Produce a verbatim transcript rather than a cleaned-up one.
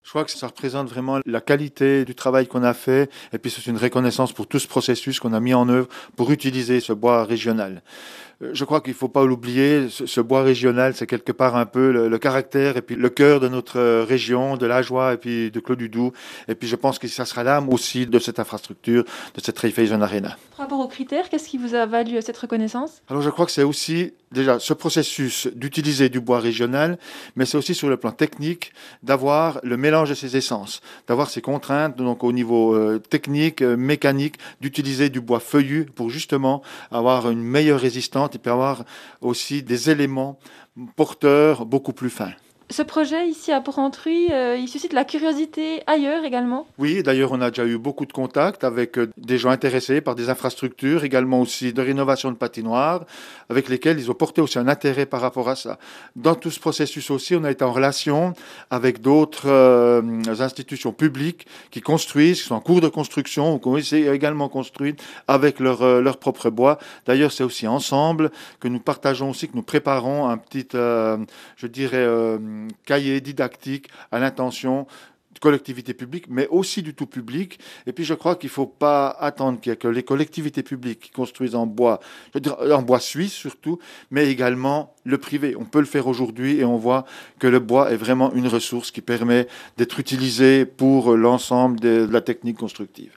Je crois que ça représente vraiment la qualité du travail qu'on a fait et puis c'est une reconnaissance pour tout ce processus qu'on a mis en œuvre pour utiliser ce bois régional. Euh, Je crois qu'il ne faut pas l'oublier, ce, ce bois régional, c'est quelque part un peu le, le caractère et puis le cœur de notre euh, région, de l'Ajoie et puis de Clos-du-Doubs. Et puis je pense que ça sera l'âme aussi de cette infrastructure, de cette Raiffeisen Arena. Par rapport aux critères, qu'est-ce qui vous a valu cette reconnaissance? Alors je crois que c'est aussi déjà ce processus d'utiliser du bois régional, mais c'est aussi sur le plan technique d'avoir le mélange de ces essences, d'avoir ces contraintes donc au niveau euh, technique, euh, mécanique, d'utiliser du bois feuillu pour justement avoir une meilleure résistance et puis avoir aussi des éléments porteurs beaucoup plus fins. Ce projet ici à Porrentruy, euh, il suscite la curiosité ailleurs également. Oui, d'ailleurs, on a déjà eu beaucoup de contacts avec euh, des gens intéressés par des infrastructures, également aussi de rénovation de patinoires, avec lesquels ils ont porté aussi un intérêt par rapport à ça. Dans tout ce processus aussi, on a été en relation avec d'autres euh, institutions publiques qui construisent, qui sont en cours de construction, ou qui ont également construit avec leur, euh, leur propre bois. D'ailleurs, c'est aussi ensemble que nous partageons aussi, que nous préparons un petit, euh, je dirais, euh, cahier didactique à l'intention de collectivités publiques, mais aussi du tout public. Et puis je crois qu'il ne faut pas attendre qu'il y ait que les collectivités publiques qui construisent en bois, je veux dire, en bois suisse surtout, mais également le privé. On peut le faire aujourd'hui et on voit que le bois est vraiment une ressource qui permet d'être utilisée pour l'ensemble de la technique constructive.